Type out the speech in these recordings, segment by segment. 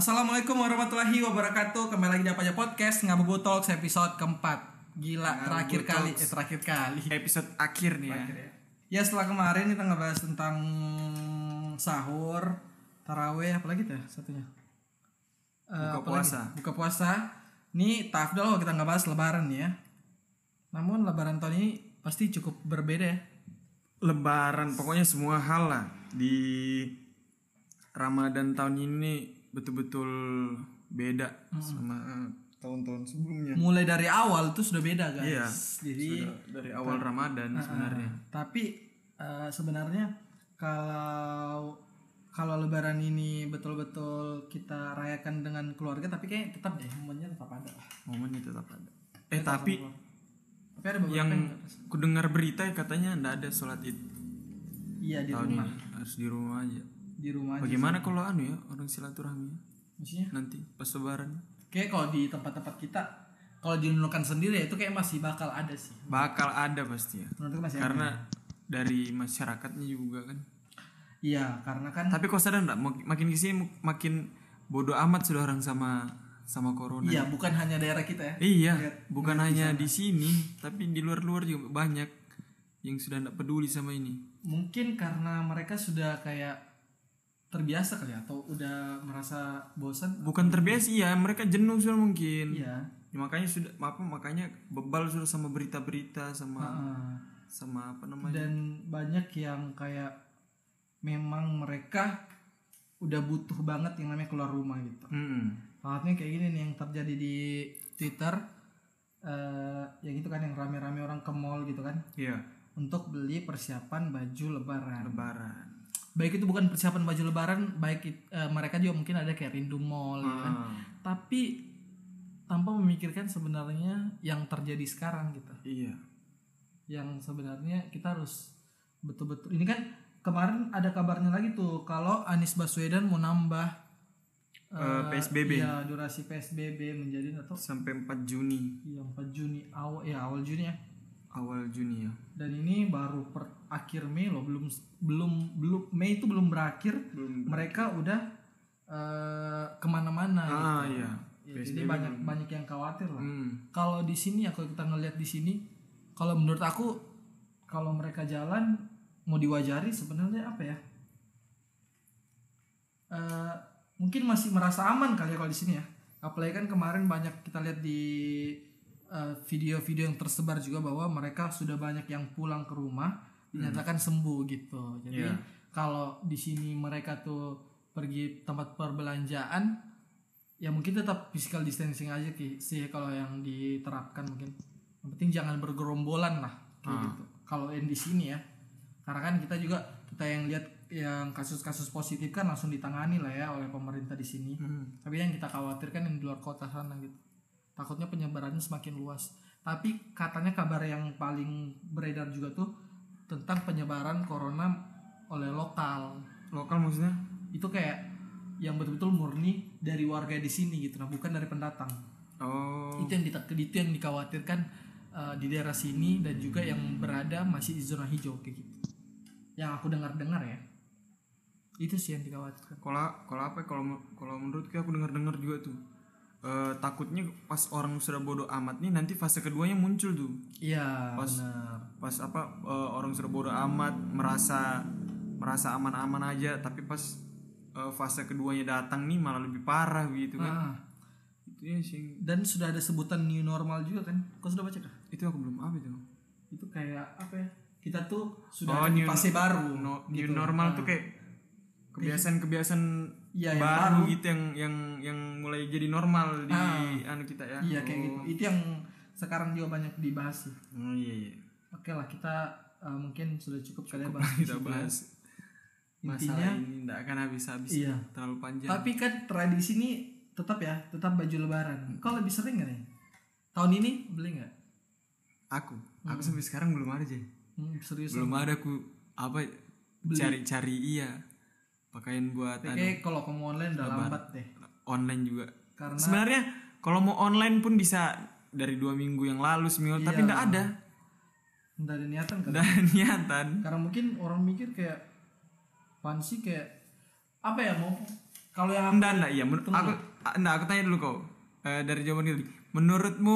Assalamualaikum warahmatullahi wabarakatuh. Kembali lagi di Apa Aja Podcast Ngabubu Talks episode keempat. Gila, terakhir kali episode akhir nih ya. Ya setelah kemarin kita ngebahas tentang sahur, taraweh, apalagi tuh satunya buka puasa. Nih tafdol kalau kita ngebahas lebaran ya. Namun lebaran tahun ini pasti cukup berbeda ya. Lebaran pokoknya semua hal lah di Ramadan tahun ini betul-betul beda sama tahun-tahun sebelumnya. Mulai dari awal tuh sudah beda guys. Iya, jadi dari awal Ramadan sebenarnya. Tapi sebenarnya kalau lebaran ini betul-betul kita rayakan dengan keluarga, tapi kayak tetap deh momennya tetap ada. Momennya tetap ada. Tapi ada beberapa yang ku dengar berita katanya enggak ada sholat Id. Iya di tahun rumah. Ini. Harus di rumah aja. Di rumah aja. Bagaimana kalau orang silaturahmi? Maksudnya? Nanti pas lebaran. Kayak kalau di tempat-tempat kita, kalau di Nunukan sendiri itu kayak masih bakal ada sih. Bakal ada pasti ya. Masih karena ada. Dari masyarakatnya juga kan. Iya, karena kan. Tapi kok sadar enggak makin kesini makin bodoh amat sudah orang sama corona. Iya, bukan hanya daerah kita ya. Iya, bukan hanya di sini, tapi di luar-luar juga banyak yang sudah enggak peduli sama ini. Mungkin karena mereka sudah kayak terbiasa kali atau udah merasa bosan. Bukan terbiasa ya, mereka jenuh sudah mungkin. Iya. Ya, makanya bebal sudah sama berita-berita sama apa namanya. Dan banyak yang kayak memang mereka udah butuh banget yang namanya keluar rumah gitu. Halnya kayak gini nih yang terjadi di Twitter, yang itu kan yang rame-rame orang ke mall gitu kan. Iya. Untuk beli persiapan baju lebaran. Baik itu bukan persiapan baju lebaran, mereka juga mungkin ada kayak rindu mall gitu kan. Tapi tanpa memikirkan sebenarnya yang terjadi sekarang gitu. Iya. Yang sebenarnya kita harus betul-betul, ini kan kemarin ada kabarnya lagi tuh kalau Anies Baswedan mau nambah PSBB. Iya, durasi PSBB menjadi atau sampai 4 Juni. Iya, 4 Juni awal Juni ya. Awal Juni ya. Dan ini baru akhir Mei loh, belum Mei itu belum berakhir. Mereka udah kemana-mana gitu. Iya. Ya, jadi banyak yang khawatir lah. Kalau di sini ya, kalau kita ngelihat di sini, kalau menurut aku kalau mereka jalan mau diwajari sebenarnya apa ya? Mungkin masih merasa aman kali ya kalau di sini ya. Apalagi kan kemarin banyak kita lihat di video-video yang tersebar juga bahwa mereka sudah banyak yang pulang ke rumah dinyatakan sembuh gitu. Jadi kalau di sini mereka tuh pergi tempat perbelanjaan, ya mungkin tetap physical distancing aja sih kalau yang diterapkan mungkin. Yang penting jangan bergerombolan lah kayak gitu. Kalau yang di sini ya. Karena kan kita yang lihat yang kasus-kasus positif kan langsung ditangani lah ya oleh pemerintah di sini. Tapi yang kita khawatirkan yang di luar kota sana gitu. Takutnya penyebarannya semakin luas. Tapi katanya kabar yang paling beredar juga tuh tentang penyebaran corona oleh lokal. Lokal maksudnya? Itu kayak yang betul-betul murni dari warga di sini gitu, nah bukan dari pendatang. Itu yang dikhawatirkan di daerah sini dan juga yang berada masih di zona hijau kayak gitu. Yang aku dengar ya. Itu sih yang dikhawatirkan. Kalau menurutku aku dengar juga tuh. Takutnya pas orang sudah bodoh amat nih nanti fase keduanya muncul tuh. Iya, pas orang sudah bodoh amat merasa aman-aman aja, tapi pas fase keduanya datang nih malah lebih parah gitu kan. Itu ya sih. Dan sudah ada sebutan new normal juga kan. Kau sudah baca kah? Itu aku belum apa itu. Itu kayak apa ya? Kita tuh sudah ada fase baru. New normal tuh kayak kebiasaan baru gitu yang mulai jadi normal di kita ya. Iya kayak gitu. Itu yang sekarang juga banyak dibahas sih. Iya. Oke lah, kita mungkin sudah cukup kali ya bahas. Intinya ini enggak akan habis-habis. Iya. Terlalu panjang. Tapi kan tradisi ini tetap baju lebaran. Kau lebih sering enggak nih? Tahun ini beli enggak? Aku sampai sekarang belum ada aja. Serius? Belum ada aku cari pakaian buat kayak kalau kamu online udah lambat deh. Online juga. Karena sebenarnya kalau mau online pun bisa dari 2 minggu yang lalu, seminggu, tapi enggak ada. Enggak ada niatan kan? Enggak ada niatan. Karena mungkin orang mikir kayak pansi kayak apa ya, mau Kalau yang enggak iya aku tanya dulu kau. Dari jawaban itu. Menurutmu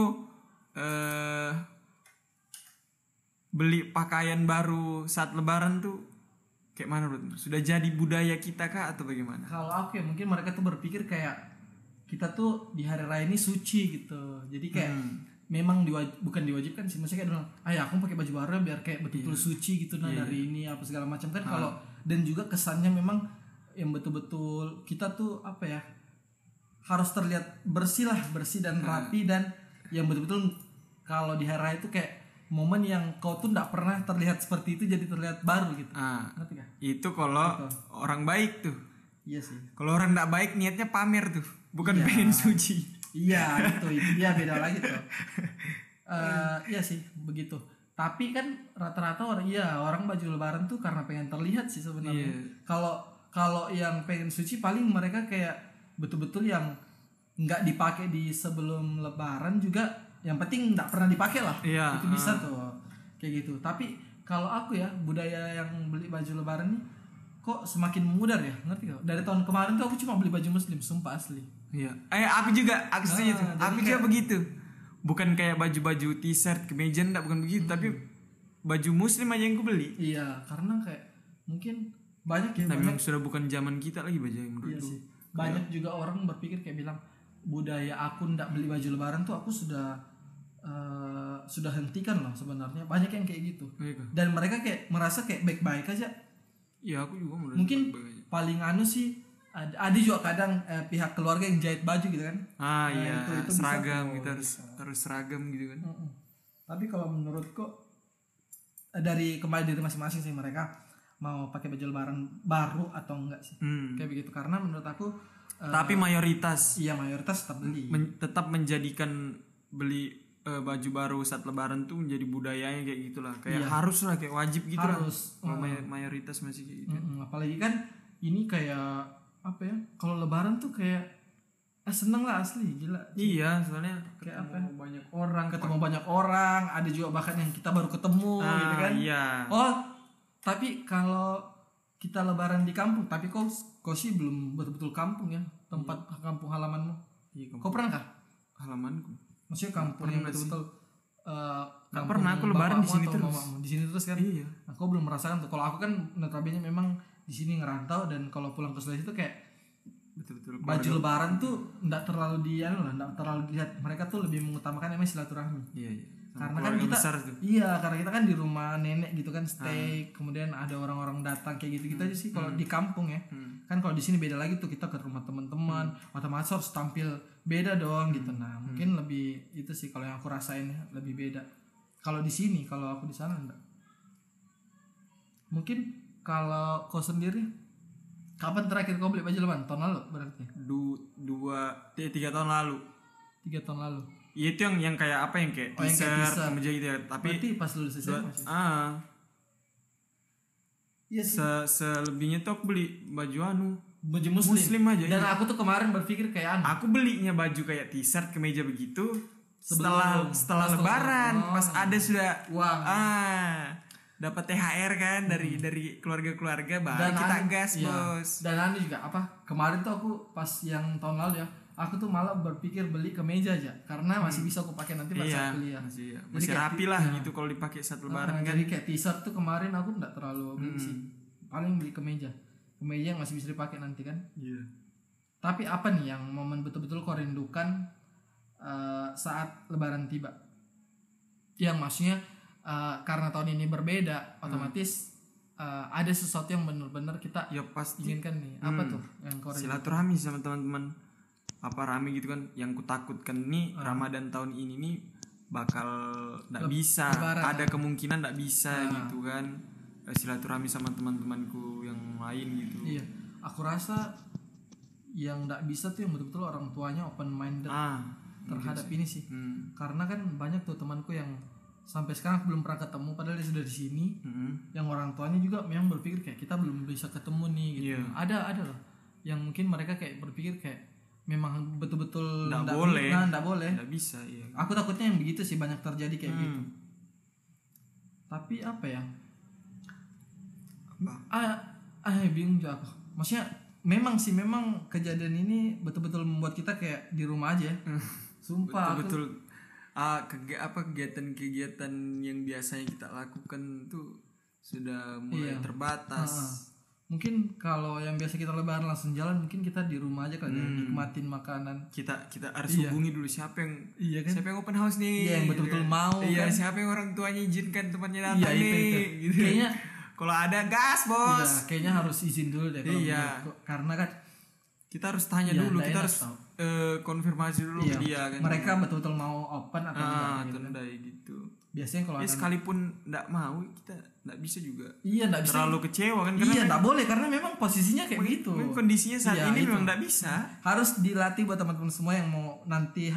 beli pakaian baru saat lebaran tuh kayak mana menurutmu? Sudah jadi budaya kita kah atau bagaimana? Kalau aku ya mungkin mereka tuh berpikir kayak kita tuh di hari raya ini suci gitu. Jadi kayak memang bukan diwajibkan sih, maksudnya kayak bilang, "Ayo aku pakai baju baru biar kayak betul-betul suci gitu dari ini apa segala macam kan." Kalau dan juga kesannya memang yang betul-betul kita tuh apa ya? Harus terlihat bersih dan rapi dan yang betul-betul kalau di hari raya itu kayak momen yang kau tuh nggak pernah terlihat seperti itu jadi terlihat baru gitu. Ngerti gak? Itu kalau orang baik tuh. Iya sih. Kalau orang nggak baik niatnya pamer tuh, bukan pengen suci. Iya itu dia beda lagi tuh. Iya sih begitu. Tapi kan rata-rata orang baju lebaran tuh karena pengen terlihat sih sebenarnya. Kalau yang pengen suci paling mereka kayak betul-betul yang nggak dipakai di sebelum lebaran juga. Yang penting nggak pernah dipakai lah, itu bisa tuh kayak gitu. Tapi kalau aku ya budaya yang beli baju lebaran nih kok semakin memudar ya, ngerti gak? Dari tahun kemarin tuh aku cuma beli baju muslim, sumpah asli. Iya. Aku setuju tuh. Aku juga begitu. Bukan kayak baju-baju t-shirt, kemeja enggak, bukan begitu, tapi baju muslim aja yang aku beli. Iya, karena kayak mungkin banyak ya. Tapi memang sudah bukan zaman kita lagi baju yang menurut. Iya sih. Banyak juga orang berpikir kayak bilang budaya aku ndak beli baju lebaran tuh aku sudah hentikan loh sebenarnya. Banyak yang kayak gitu. Dan mereka kayak merasa kayak baik-baik aja. Iya, aku juga merasa mungkin baik-baik. Paling sih ada juga kadang pihak keluarga yang jahit baju gitu kan. Iya, itu seragam kita harus seragam gitu kan. Tapi kalau menurutku dari kembali dari masing-masing sih mereka mau pakai baju lebaran baru atau enggak sih. Kayak begitu karena menurut aku tapi mayoritas tetap beli. Tetap menjadikan beli baju baru saat lebaran tuh menjadi budayanya kayak gitulah, kayak harus lah, kayak wajib gitu harus lah. Mayoritas masih kayak gitu. Apalagi kan ini kayak apa ya, kalau lebaran tuh kayak seneng lah asli, gila. Iya, soalnya kayak ketemu banyak orang, ada juga bahkan yang kita baru ketemu gitu kan. Iya. Tapi kalau kita lebaran di kampung, tapi kau sih belum betul-betul kampung ya, tempat kampung halamanmu. Iya, kau pernah kah? Halamanku. Maksudnya kampung yang betul-betul nggak pernah aku lebaran di sini terus. Di sini terus kan? Iya. Aku belum merasakan tuh. Kalau aku kan notabene memang di sini ngerantau, dan kalau pulang ke Sulawesi tuh kayak betul-betul baju lebaran tuh nggak terlalu nggak terlalu dilihat. Mereka tuh lebih mengutamakan emang silaturahmi. Iya. Karena kan kita karena kita kan di rumah nenek gitu kan, stay, kemudian ada orang-orang datang kayak gitu aja sih kalau di kampung ya. Kan kalau di sini beda lagi tuh, kita ke rumah teman-teman, otomatis harus tampil beda dong gitu. Nah, mungkin lebih itu sih kalau yang aku rasain ya, lebih beda. Kalau di sini, kalau aku di sana enggak. Mungkin kalau kau sendiri kapan terakhir kau beli baju lebaran? Tahun lalu berarti? 3 tahun lalu. 3 tahun lalu. Iya, itu yang kayak apa, yang kayak t-shirt, kemeja gitu ya. Tapi berarti pas lulus SMA sih. Iya sih. Selebihnya tuh aku beli baju muslim aja. Dan aku tuh kemarin berpikir kayak aku belinya baju kayak t-shirt, kemeja begitu setelah lebaran, pas ada sudah uang. Dapat THR kan dari keluarga-keluarga, baru kita gas, bos. Dan juga kemarin tuh aku pas yang tahun lalu ya, aku tuh malah berpikir beli kemeja aja karena masih bisa aku pakai nanti pas saat kuliah. Masih rapi lah gitu kalau dipakai saat lebaran kan. Jadi kayak t-shirt tuh kemarin aku enggak terlalu beli sih. Paling beli kemeja yang masih bisa dipakai nanti kan. Iya. Tapi apa nih yang momen betul-betul kau rindukan saat lebaran tiba? Yang maksudnya karena tahun ini berbeda, otomatis ada sesuatu yang benar-benar kita pasti inginkan nih. Apa tuh yang kau rindukan? Silaturahmi sama teman-teman. Rame gitu kan. Yang kutakutkan nih Ramadan tahun ini nih bakal nggak bisa lebaran, ada kemungkinan nggak bisa gitu kan, silaturahmi sama teman-temanku yang lain gitu. Iya, aku rasa yang nggak bisa tuh yang betul-betul orang tuanya open minded terhadap ini sih. Karena kan banyak tuh temanku yang sampai sekarang aku belum pernah ketemu padahal dia sudah di sini. Yang orang tuanya juga memang berpikir kayak kita belum bisa ketemu nih gitu. Ada loh yang mungkin mereka kayak berpikir kayak memang betul-betul nggak boleh, nggak bisa. Iya. Aku takutnya yang begitu sih, banyak terjadi kayak gitu. Tapi apa ya? Bingung juga aku. Maksudnya memang kejadian ini betul-betul membuat kita kayak di rumah aja. Sumpah betul. Kegiatan-kegiatan yang biasanya kita lakukan tuh sudah mulai terbatas. Mungkin kalau yang biasa kita lebaran langsung jalan, mungkin kita di rumah aja kali nikmatin makanan. Kita harus hubungi dulu siapa yang kan? siapa yang open house nih. Iya, yang betul-betul mau. Iya, kan? siapa yang orang tuanya izinkan temannya datang nih. Itu. Gitu. Kayaknya kalau ada gas, Bos. Iya, kayaknya harus izin dulu deh kalau karena kan kita harus tanya dulu, kita harus konfirmasi dulu ke dia kan. Mereka betul-betul mau open atau enggak gitu. Biasanya kalau sekalipun enggak mau, kita enggak bisa juga. Iya, enggak bisa. Terlalu kecewa kan karena enggak boleh karena memang posisinya kayak gitu. Kondisinya saat ini memang enggak bisa. Harus dilatih buat teman-teman semua yang mau nanti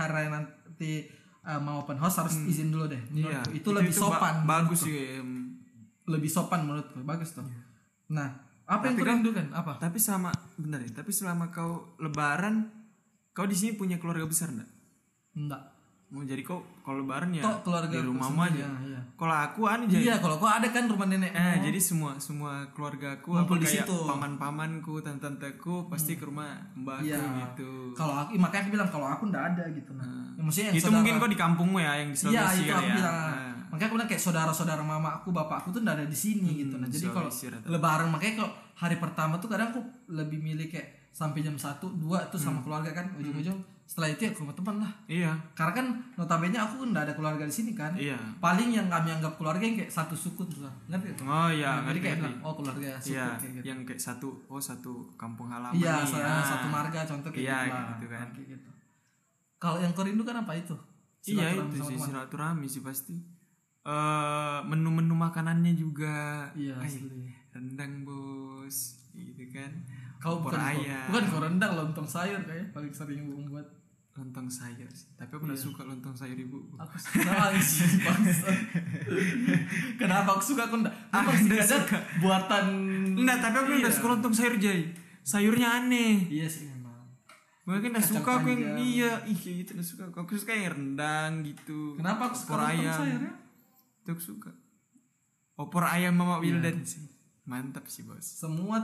mau open house harus izin dulu deh. Iya, itu lebih sopan. Bagus sih. Lebih sopan menurutku. Bagus tuh. Nah, apa yang kau rindukan? Apa? Tapi selama kau lebaran, kau di sini punya keluarga besar enggak? Enggak. Mau jadi kau kalau lebaran ya keluarga di rumahmu aja. Iya. Kalau aku jadi. Iya, kalau kau ada kan rumah nenek. Jadi semua keluarga aku kayak paman-pamanku, tante-tanteku pasti ke rumah mbakku gitu. Kalau aku makanya aku bilang kalau aku enggak ada gitu. Maksudnya yang itu mungkin kau di kampungmu ya yang di Sulawesi itu aku bilang. Makanya aku bilang kayak saudara-saudara mama aku, bapak aku tuh enggak ada di sini gitu. Nah, jadi kalau lebaran makanya kalau hari pertama tuh kadang aku lebih milih kayak sampai jam 1, 2 tuh sama keluarga kan, ujung-ujung setelah itu ya ke rumah teman lah. Iya. Karena kan notabene aku enggak ada keluarga di sini kan. Iya. Paling yang kami anggap keluarga yang kayak satu suku tuh. Ngerti tuh? Oh iya, jadi kayak bilang, keluarga suku kayak gitu. Yang kayak satu kampung halaman. Iya, satu marga contoh kayak gitu lah. Gitu kan. Kayak gitu. Kalau yang kau rindukan apa itu? Iya, itu sih silaturahmi sih pasti. Menu-menu makanannya juga. Iya, rendang, Bos. Gitu kan. Kau bukan kau rendang, lontong sayur kayak paling sering ibu membuat. Lontong sayur sih. Tapi aku enggak suka lontong sayur ibu. Aku suka sih bangsa. Kenapa aku suka? Aku enggak. Enggak suka buatan. Enggak, tapi aku enggak suka lontong sayur, Jay. Sayurnya aneh. Iya sih memang. Mungkin enggak suka aku yang kayak gitu enggak suka. Aku suka yang rendang gitu. Kenapa aku suka lontong sayurnya? Itu aku suka. Opor ayam Mama Wildan sih. Mantap sih, Bos. Semua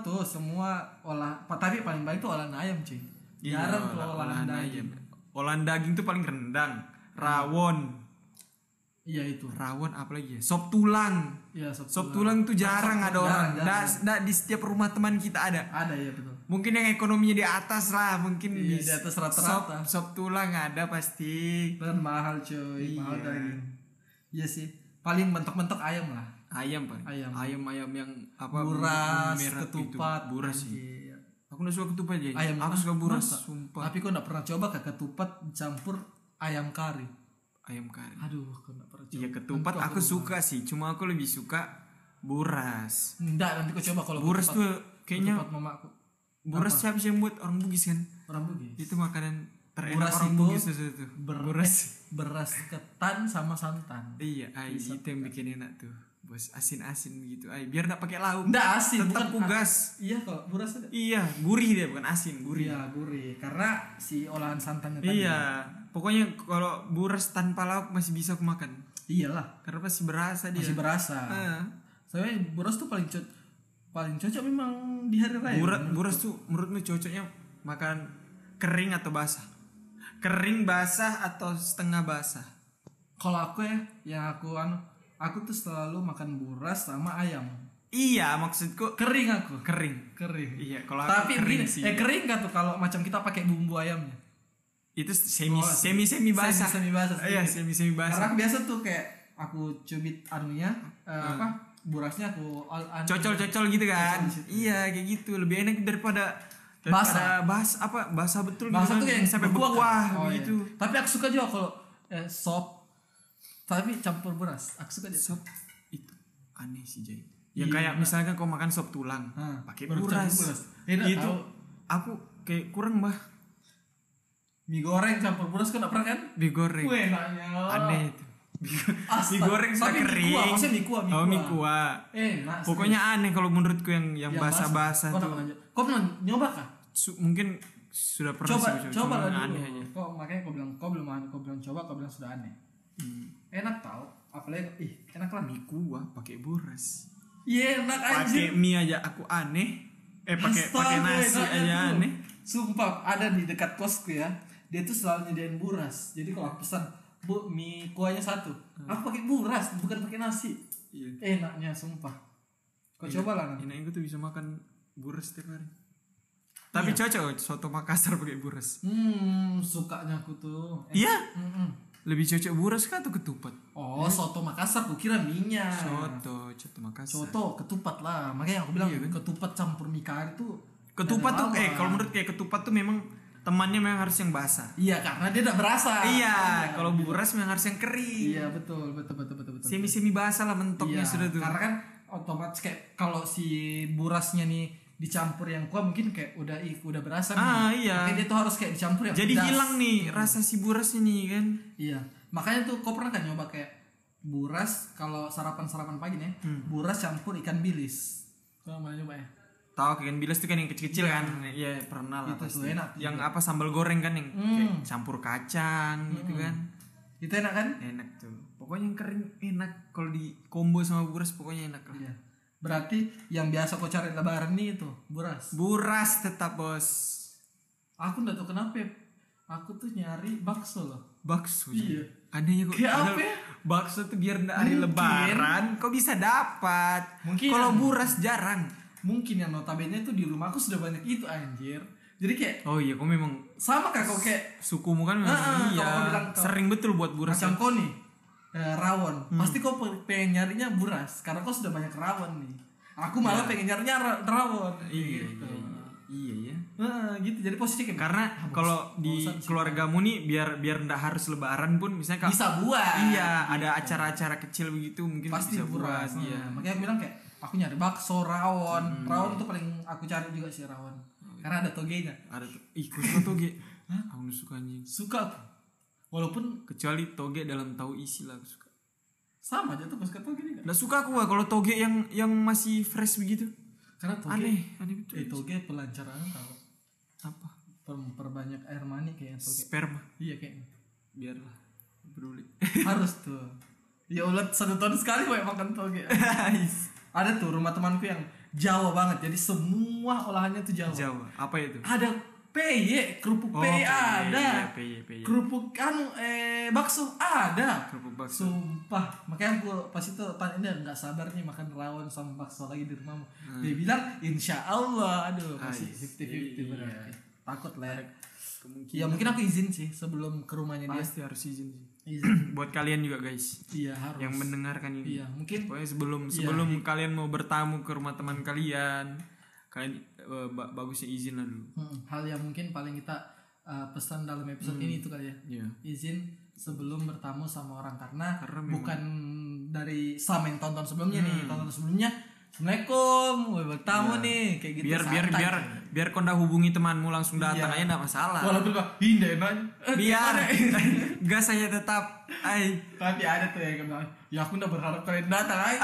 tapi paling baik tuh olahan ayam, cuy. Jarang kalau olahan ayam. Olahan daging tuh paling rendang, rawon. Iya itu. Rawon apa lagi ya? Sop tulang. Iya, sop tulang tuh jarang ada orang. Nggak di setiap rumah teman kita ada. Ada ya betul. Mungkin yang ekonominya di atas lah, mungkin di atas rata-rata. Sop tulang ada pasti. Dan mahal cuy, mahal daging. Iya sih. Paling bentuk-bentuk ayam lah. Ayam yang apa? Buras, ketupat. Buras sih. Aku enggak suka ketupat aja. Aku suka buras, sumpah. Tapi kok enggak pernah coba ketupat campur ayam kari. Ayam kari. Aduh, kok enggak pernah coba. Iya, ketupat aku suka sih, cuma aku lebih suka buras. Enggak, nanti kau coba kalau buras tuh kayaknya ketupat mamaku. Buras siapa sih yang buat orang Bugis kan? Orang Bugis. Itu makanan terenak buras orang Bugis itu. Beras ketan sama santan. Iya, itu yang bikin enak tuh. Bos, asin-asin gitu. Biar enggak pakai lauk. Enggak asin, tetap kugas. Iya, kalau buras ada. Iya, gurih dia bukan asin, gurih. Iya, gurih. Karena si olahan santannya tadi. Iya. Pokoknya kalau buras tanpa lauk masih bisa aku makan. Iyalah, karena pasti berasa dia. Masih berasa. Soalnya buras tuh paling cocok memang di hari raya. Buras tuh menurutmu cocoknya makan kering atau basah? Kering, basah atau setengah basah? Kalau aku ya, aku tuh selalu makan buras sama ayam. Iya, maksudku kering aku. Kering. Iya, kalau tapi kering sih. Kering kan tuh kalau macam kita pakai bumbu ayamnya. Itu semi basah. Semi basah. Iya, semi basah. Karena biasa tuh kayak aku cubit anunya burasnya aku cocol gitu kan. Iya, kayak gitu. Lebih enak daripada basah betul basah tuh yang sampai berkuah gitu. Iya. Tapi aku suka juga kalau sop tapi campur beras. Aku suka sop itu aneh sih, Jay. Yang kayak misalkan kau makan sop tulang pakai buras. Itu aku kayak kurang, Bah. Mie goreng campur buras kan pernah kan? Mie goreng. Enaknya. Aneh itu. Mie goreng sama kering. Mie kuah. Pokoknya aneh kalau menurutku yang basah-basah tuh. Kau pernah nyoba kah? Mungkin sudah pernah coba lah dulu. Aneh aja. Makanya kau bilang coba, kau bilang sudah aneh. Enak tau, apalagi enak lah. Mie kuah pakai buras. Iya, enak anjir. Pakai mie aja aku aneh. pakai nasi aja aneh. Sumpah ada di dekat kosku ya. Dia tuh selalu nyediain buras. Jadi kalau aku pesan, "Bu, mie kuahnya 1." Aku pakai buras, bukan pakai nasi. Iya. Enaknya sumpah. Kau coba lah nanti. Enaknya gue tuh bisa makan buras setiap hari. Tapi cocok soto Makassar pakai buras. Sukanya aku tuh. Iya. Lebih cocok buras kah atau ketupat? Oh, soto Makassar kukira minyak. Soto Makassar. Soto ketupat lah. Makanya aku bilang ketupat campur mie kari tuh. Ketupat tuh kalau menurut kayak ketupat tuh memang temannya memang harus yang basah. Iya, karena dia tidak berasa. Iya, kalau buras memang harus yang kering. Iya, betul. Semi basah lah mentoknya sudah tuh. Karena kan otomatis kayak kalau si burasnya nih dicampur yang kuah mungkin kayak udah berasa nih. Iya. Makanya dia tuh harus kayak dicampur yang jadi pedas. hilang nih rasa si burasnya nih kan. Iya. Makanya tuh kau pernah kan nyoba kayak buras kalau sarapan pagi nih, buras campur ikan bilis. Kau pernah nyoba ya? Tahu ikan bilis tuh kan yang kecil-kecil kan. Iya, pernah lah itu pasti. tuh enak. Yang apa sambal goreng kan yang kayak campur kacang gitu kan. Itu enak kan? Enak tuh. Pokoknya yang kering enak kalau di combo sama buras pokoknya enak lah. Iya. Berarti yang biasa kau cari lebaran nih itu buras. Buras tetap bos. Aku enggak tahu kenapa ya. Aku tuh nyari bakso loh. Bakso. Iya. Adanya kok. Kayak apa ya? Bakso tuh biar enggak hari lebaran kok bisa dapat. Mungkin kalau buras jarang. Mungkin yang notabene tuh di rumahku sudah banyak itu anjir. Jadi kayak oh iya kok memang sama kak kok kayak sukumu kan memang iya sering betul buat buras. Macam kau nih rawon. Pasti kau pengen nyarinya buras karena kau sudah banyak rawon nih. Aku malah pengen nyarinya rawon. Iya gitu. Iya ya. Gitu. Jadi posisi kayak karena kalau di keluargamu nih biar ndak harus lebaran pun misalnya bisa buat. Iya, ada acara-acara kecil begitu mungkin pasti bisa buat. Iya. Makanya aku bilang kayak aku nyari bakso, rawon. Rawon tuh paling aku cari juga sih rawon. Karena ada togenya. Ada tuh. Ih, aku suka toge. Aku suka anjing. Suka aku. Walaupun kecuali toge dalam tahu isi lah aku suka. Sama aja tuh aku suka toge juga. Nggak suka aku kalau toge yang masih fresh begitu. Karena toge aneh betul. Toge pelancaran tahu. Apa? Perbanyak air mani kayak toge. Sperma. Iya kayaknya. Biarlah. Peduli. Harus tuh. Ya ulat 1 tahun sekali gue makan toge. Ada tuh rumah temanku yang Jawa banget. Jadi semua olahannya tuh Jawa. Jawa. Apa itu? Ada peye, kerupuk peye ada. Peye. Kerupuk bakso ada. Kerupuk bakso. Sumpah. Makanya aku pas itu tanya enggak sabar nih makan rawon sama bakso lagi di rumahmu. Dia bilang insya Allah. Aduh masih 50-50 berarti. Takut lah. Ya mungkin aku izin sih sebelum ke rumahnya dia. Pasti harus izin sih. Izin. Buat kalian juga guys. Iya harus. Yang mendengarkan ini. Iya mungkin. Pokoknya sebelum kalian mau bertamu ke rumah teman kalian bagusnya izin lah dulu. Hal yang mungkin paling kita pesan dalam episode ini itu kali ya. Yeah. Izin sebelum bertamu sama orang karena bukan dari sama yang tonton sebelumnya nih. Tonton sebelumnya Assalamualaikum, bertamu nih kayak gitu. Biar kau ndak hubungi temanmu langsung datang aja enggak masalah. Walaupun indah nanya. Biar gas saya tetap. Tapi ada tuh yang bilang, ya aku ndak berharap kalian datang aja.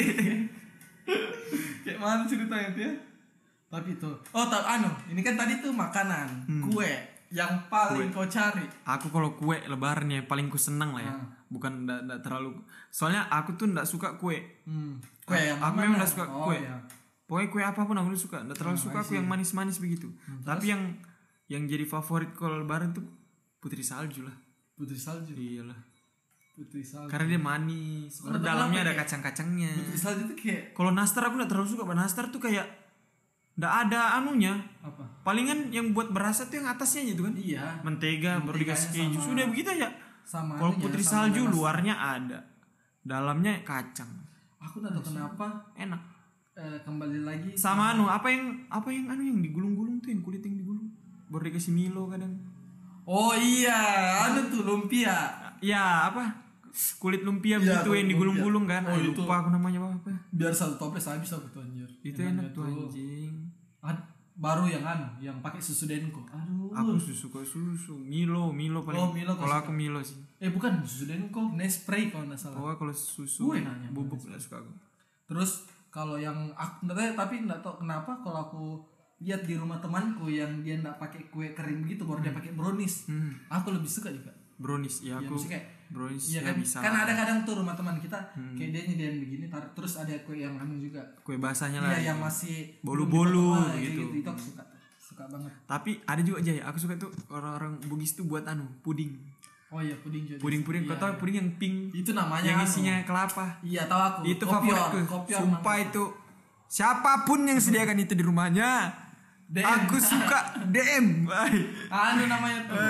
Kayak mana ceritanya tuh ya? Tapi itu. Ini kan tadi tuh makanan, kue yang paling kau cari. Aku kalau kue lebaran ya paling ku senang lah ya. Bukan enggak terlalu. Soalnya aku tuh enggak suka kue. Kue yang aku memang enggak suka kue. Iya. Pokoknya kue apapun aku enggak suka. Enggak terlalu suka aku yang manis-manis begitu. Tapi yang jadi favorit kalau lebaran tuh putri salju lah. Putri salju. Iyalah. Putri salju. Karena dia manis. Karena dalamnya ada kacang-kacangnya. Putri salju tuh kayak kalau nastar aku enggak terlalu suka. Nastar tuh kayak nggak ada anunya. Apa? Palingan yang buat berasa tuh yang atasnya gitu kan. Iya. Mentega baru dikasih keju. Sudah begitu aja. Sama. Kalau putri salju luarnya ada, dalamnya kacang. Aku nggak tahu kenapa enak. Kembali lagi sama apa yang yang digulung-gulung tuh yang kulit yang digulung. Baru dikasih Milo kadang. Oh iya, ada tuh lumpia. Ya apa? Kulit lumpia begitu yang digulung-gulung kan. Lupa aku namanya apa. Biar 1 toples habis aku tuh anjir. Itu enak tuh anjing. Baru yang pakai susu Denko. Aduh. Aku suka susu. Milo paling. Oh, Milo. Kalau aku Milo sih. Bukan susu Denko, Nespresso kalau enggak salah. Oh, kalau susu bubuk enggak suka aku. Terus kalau yang aku tapi enggak tahu kenapa kalau aku lihat di rumah temanku yang dia enggak pakai kue kering gitu baru dia pakai brownies. Aku lebih suka juga. Brownies ya aku. Maksudnya kayak brownies Iya ya kan, bisa. kan ada kadang tuh rumah teman kita kayak dia nyediain begini, terus ada kue yang anu juga. Kue basahnya lah. Iya yang masih bolu-bolu belum dipotong, gitu. Itu aku suka banget. Tapi ada juga Jay, aku suka tuh orang-orang Bugis tuh buat puding. Oh iya puding juga. Puding kau tahu puding yang pink Itu namanya yang isinya kelapa. Iya tahu aku. Itu Kopior, favoritku. kopior Sumpah namanya. itu siapapun yang sediakan itu di rumahnya, DM. aku suka DM. Anu namanya tuh.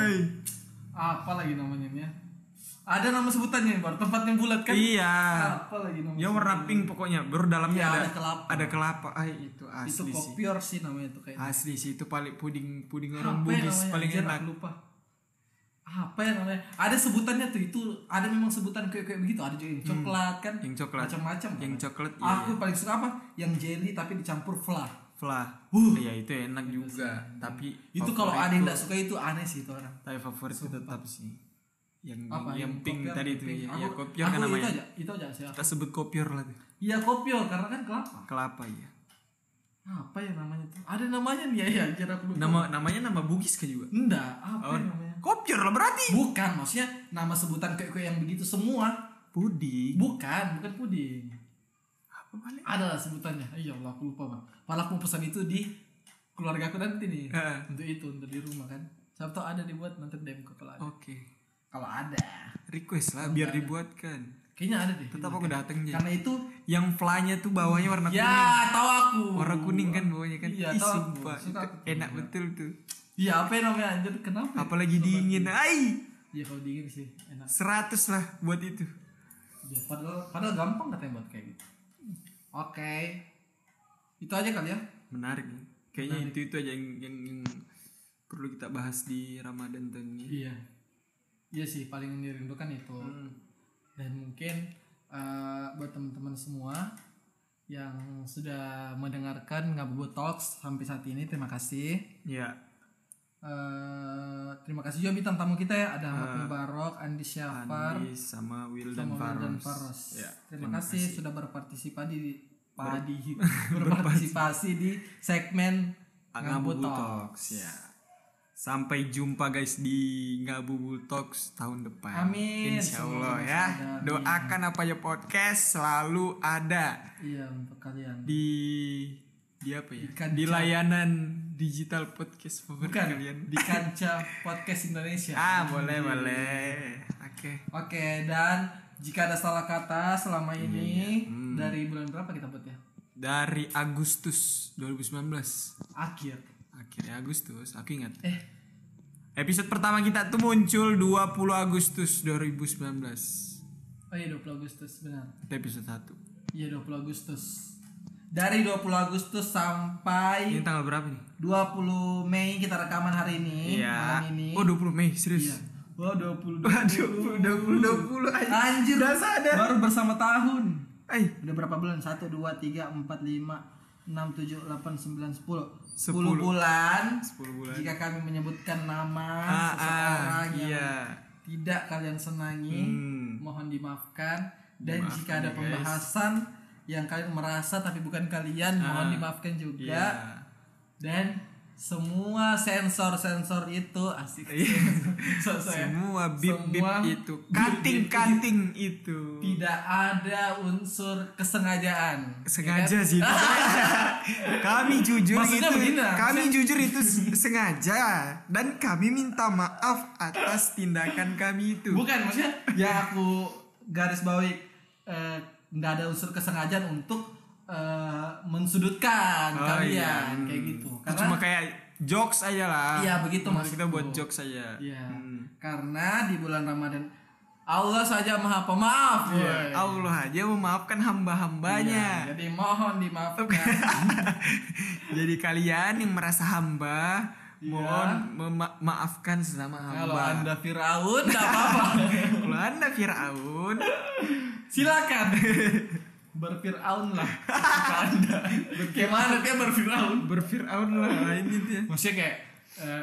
Apa lagi namanya nih ya? Ada nama sebutannya Bar, tempatnya bulat kan? Iya. Apa lagi namanya? Yang warna pink pokoknya, baru dalamnya Iya, ada kelapa. Ada kelapa. Itu asli Itu sih. kopior sih namanya tuh kayaknya. Asli sih itu paling puding orang Apa ya Bugis namanya? paling Anjir, enak. aku lupa. Apa ya namanya? Ada sebutannya tuh, itu ada memang sebutan kayak begitu. Ada juga yang coklat kan? Yang coklat. Macam-macam. Yang kan? coklat. Aku paling suka apa? Yang jelly tapi dicampur flah. Flah. Iya itu enak juga. Tapi Itu kalau ada yang tidak suka itu aneh sih itu orang. tapi favoritku tetap sih yang Apa? yang pink kopior, tadi itu pink. ya kopior aku kan namanya. Itu aja sih. Kita sebut kopior lah tuh. Iya kopior karena kan kelapa. Kelapa ya. Apa ya namanya tuh? Ada namanya nih ya, anjir aku lupa. Namanya nama Bugis kan juga. Enggak, apa ya namanya? Kopior lah berarti. Bukan, maksudnya nama sebutan kue-kue yang begitu semua. Puding. Bukan puding. Apa balik? Ada lah sebutannya. Iya Allah, aku lupa bang. Malah aku pesan itu di keluarga aku nanti nih. Untuk di rumah kan. Siapa tahu ada dibuat nanti DM ke kalau ada. Oke. Kalau ada. Request lah biar dibuatkan. Kayaknya ada deh. Tetap aku dateng aja. Karena itu Yang flanya tuh bawahnya warna kuning. ya tahu aku. Warna kuning kan bawahnya kan. Iya, Ih, tahu aku. sumpah, Suka itu aku. enak betul tuh. Iya apa ya namanya anjir kenapa? Apalagi dingin. Iya kalau dingin sih enak. 100 lah buat itu. Ya, padahal gampang katanya buat kayak gitu. Oke. Itu aja kali ya. Menarik nih. Kayaknya itu aja yang perlu kita bahas di Ramadan tahun ini. Iya. Iya sih paling dirindukan itu. Dan mungkin buat teman-teman semua yang sudah mendengarkan Ngabuburit Talks sampai saat ini terima kasih. Iya. Terima kasih juga bintang tamu kita ya, ada Ahmad Mubarok, Andi Syafar, Andi sama Will dan dan Faros. Faros. Ya, Terima kasih sudah berpartisipasi di segmen Ngabuburit Ngabuburit Talks ya. Sampai jumpa guys di Ngabuburit Talks tahun depan. Amin. Insya Allah Semoga ya. ada. Doakan apa ya podcast selalu ada Iya untuk kalian. di apa ya? Di kancah. Di layanan digital podcast favorit Bukan kalian. di kancah podcast Indonesia. Boleh. Oke, dan jika ada salah kata selama ini dari bulan berapa kita buat ya? Dari Agustus 2019. Akhirnya Agustus, aku ingat. Episode pertama kita tuh muncul 20 Agustus 2019. Oh iya 20 Agustus benar. Itu episode 1. Iya 20 Agustus. Dari 20 Agustus sampai Ini tanggal berapa nih? 20 Mei kita rekaman hari ini. Iya. Malam ini. Oh 20 Mei, serius? Iya. Wah 20 20 Anjir udah sadar. baru bersama tahun. Udah berapa bulan? 1 2 3 4 5 6 7 8 9 10 10 bulan. 10 bulan. Jika kami menyebutkan nama seseorang yang tidak kalian senangi, mohon dimaafkan. Dan jika ada pembahasan yang kalian merasa tapi bukan kalian, mohon dimaafkan juga. Dan semua sensor itu asik. Semua bip itu, kanting itu. Tidak ada unsur kesengajaan. Sengaja sih. Kami jujur Maksudnya itu. begini, Kami jujur itu sengaja dan kami minta maaf atas tindakan kami itu. Bukan maksudnya yang aku garis bawahi nggak ada unsur kesengajaan untuk mensudutkan kalian kayak gitu. Karena cuma kayak jokes aja lah. Iya begitu maksudku. Kita buat jokes aja. Iya. Karena di bulan Ramadan Allah saja Maha Pemaaf. Allah aja memaafkan hamba-hambanya. Iya, jadi mohon dimaafkan. Jadi kalian yang merasa hamba, mohon memaafkan sesama hamba. Kalau Anda Firaun enggak apa-apa. Kalau Anda Firaun, silakan. Berfiraun lah. Anda. Bagaimana kayak berfiraun? Berfiraun lah ini dia. Maksudnya kayak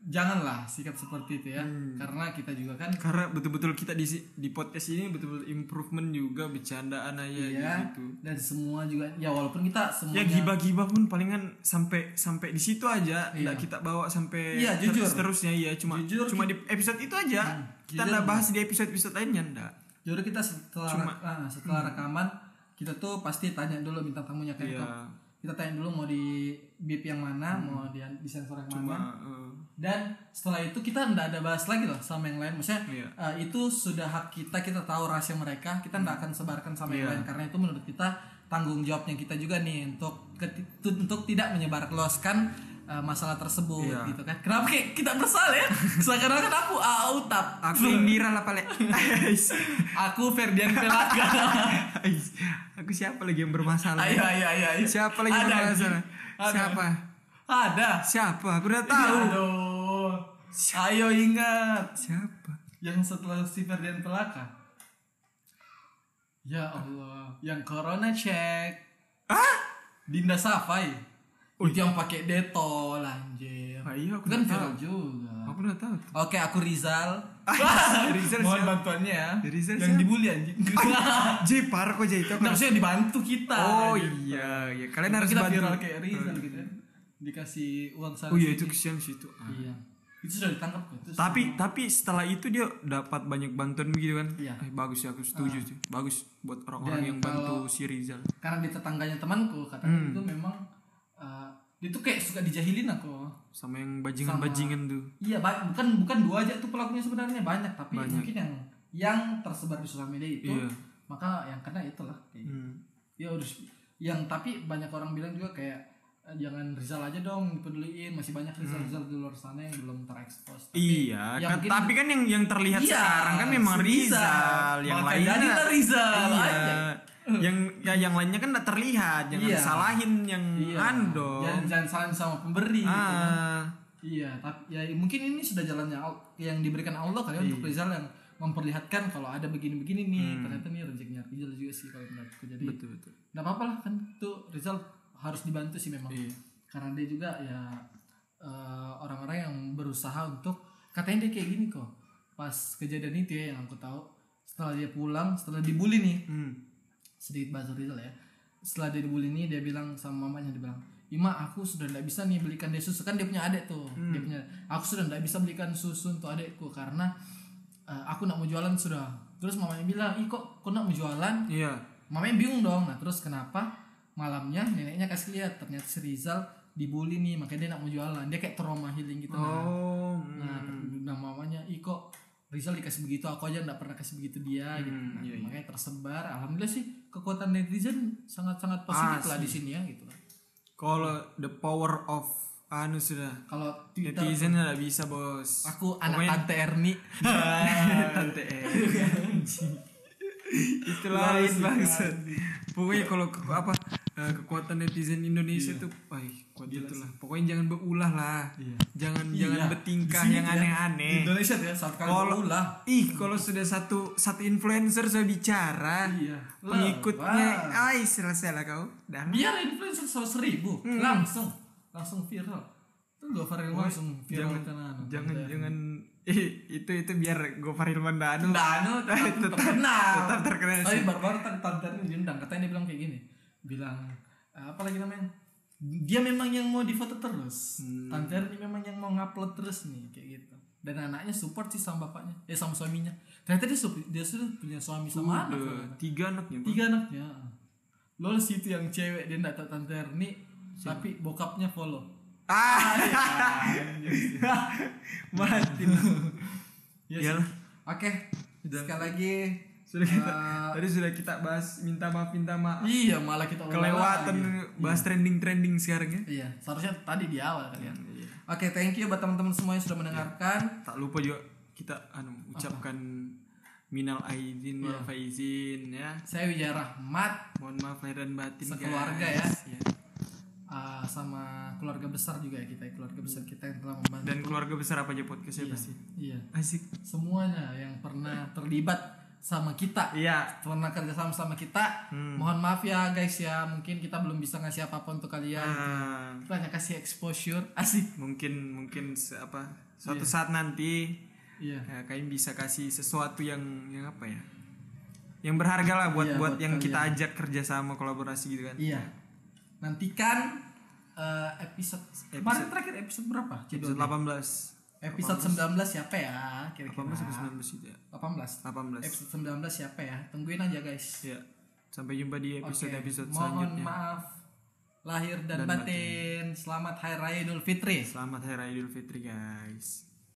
janganlah sikap seperti itu ya. Karena kita juga kan karena betul-betul kita di podcast ini betul-betul improvement juga, bercandaan aja gitu. Dan semua juga ya walaupun kita semuanya ya gibah-gibah pun palingan sampai di situ aja, enggak kita bawa sampai seterusnya cuma di episode itu aja. Kita enggak bahas di episode lainnya enggak. Jujur kita setelah rekaman kita tuh pasti tanya dulu bintang tamunya kan. Kita tanya dulu mau di beep yang mana, mau di sensor yang mana. Dan setelah itu kita nggak ada bahas lagi loh sama yang lain. Maksudnya itu sudah hak kita tahu rahasia mereka, kita nggak akan sebarkan sama yang lain. Karena itu menurut kita tanggung jawabnya kita juga nih untuk tidak menyebarluaskan masalah tersebut gitu kan. Kenapa kayak kita bersalah ya? Seakan-akan aku Autap, aku Indira lah paling. Aku Ferdian Pelaka. Aku siapa lagi yang bermasalah? Ayo. Siapa lagi yang bermasalah? Siapa? Ada. Siapa? Aku udah tahu. Aduh. Ayo ingat. Siapa? Yang setelah si Ferdian Pelaka. Ya Allah, yang corona check. Dinda Safai. Itu yang pakai detol anjir. Iya, aku kan viral juga. Aku udah tahu. Oke, aku Rizal. Rizal mohon bantuannya ya. Rizal yang dibully anjing. J parah kok J itu. Maksudnya dibantu kita. Oh iya. Kalian harus kita bantu. viral kayak Rizal gitu kan. Dikasih uang sana. Oh iya, itu kesian sih itu. Iya. Itu sudah ditangkap kok. Tapi setelah itu dia dapat banyak bantuan begitu kan. Iya. Bagus ya, aku setuju sih. Bagus buat orang-orang yang bantu si Rizal. Karena di tetangganya temanku katanya itu memang dia tuh kayak suka dijahilin aku sama yang bajingan tuh. Iya, bukan dua aja tuh pelakunya sebenarnya, banyak tapi mungkin yang tersebar di sosial media itu maka yang kena itulah kayak ya harus yang tapi banyak orang bilang juga kayak jangan Rizal aja dong dipeduliin, masih banyak Rizal di luar sana yang belum terekspos. Iya, tapi kan yang terlihat sekarang kan memang Rizal, yang lainnya Rizal. Yang lainnya kan tidak terlihat, jangan salahin yang ando. Jangan salahin sama pemberi. Gitu kan. Iya, tapi ya mungkin ini sudah jalannya yang diberikan Allah kali untuk Rizal yang memperlihatkan kalau ada begini-begini nih, ternyata nih rezekinya Rizal juga sih kalau menurutku. Jadi betul. Nggak apa-apa lah kan tuh Rizal harus dibantu sih memang. Karena dia juga ya orang-orang yang berusaha untuk katanya dia kayak gini kok. Pas kejadian itu ya yang aku tahu, setelah dia pulang, setelah dibully nih. Sedikit bahasa Rizal ya. Setelah dia dibully nih dia bilang sama mamanya, dia bilang, "Ima, aku sudah tidak bisa nih belikan dia susu." Kan dia punya adik tuh. Dia punya, "Aku sudah tidak bisa belikan susu untuk adikku karena aku nak mau jualan sudah." Terus mamanya bilang, "Ih kok nak mau jualan?" Iya. Mamanya bingung dong. Nah, terus kenapa? Malamnya neneknya kasih lihat ternyata si Rizal dibully nih, makanya dia nak mau jualan. Dia kayak trauma healing gitu. Nah, mamanya, "Ih kok Rizal dikasih begitu, aku aja nggak pernah kasih begitu dia." Gitu. Makanya tersebar. Alhamdulillah sih kekuatan netizen sangat-sangat positif lah di sini ya gitu. Kalau the power of sudah. Kalau netizen nggak bisa bos. Aku anak Tante Erni. Tante Erni. Itulah maksud. Pokoknya kalau kekuatan netizen Indonesia tuh, kuat itulah. Pokoknya jangan berulah lah. Jangan bertingkah yang aneh-aneh. Indonesia tuh saat kalau berulah. Kalau sudah satu influencer sudah bicara, pengikutnya, selesai lah kau. Biar influencer 100.000 langsung viral. Tuh Gofar Hilman langsung viral. Jangan itu biar Gofar Hilman Danu tetap terkenal. Tapi baru-baru tadi Tante diundang, katanya dia bilang kayak gini. Bilang apa lagi namanya? Dia memang yang mau difoto terus. Tante ini memang yang mau ngupload terus nih kayak gitu. Dan anaknya support sih sama bapaknya, sama suaminya. Ternyata dia sudah punya suami sama anak. 3 anaknya. 3 anaknya. Lolos itu yang cewek dia enggak tahu Tante Erni, tapi bokapnya follow. Mati. Ya. Oke. Sekali lagi sudah kita bahas minta maaf. Iya, malah kita kelewatan bahas trending sekarang ya. Iya, seharusnya tadi di awal kan ya. Oke, thank you buat teman-teman semua yang sudah mendengarkan. Tak lupa juga kita ucapkan minal aidin wal faizin ya. Saya Wijaya Rahmat. Mohon maaf lahir dan batin sekeluarga guys. Ya. Sama keluarga besar juga ya keluarga besar kita yang telah membantu. Dan keluarga besar apa aja podcastnya pasti. Iya. Asik. Semuanya yang pernah terlibat sama kita. Iya. Pernah kerja sama kita. Mohon maaf ya guys ya. Mungkin kita belum bisa ngasih apa-apa untuk kalian. Kita hanya kasih exposure. Asik. Mungkin Suatu saat nanti Iya. kalian bisa kasih sesuatu yang apa ya? Yang berharga lah buat yang kita ajak kerjasama kolaborasi gitu kan. Iya. Nantikan episode kemarin terakhir episode berapa? Episode 18. Episode 19 siapa ya? Kira-kira 18 sampai 19 itu ya. 18. 18. Episode 19 siapa ya? Tungguin aja guys. Ya. Sampai jumpa di episode-episode Mohon selanjutnya. maaf lahir dan batin. Selamat Hari Raya Idul Fitri. Selamat Hari Raya Idul Fitri guys.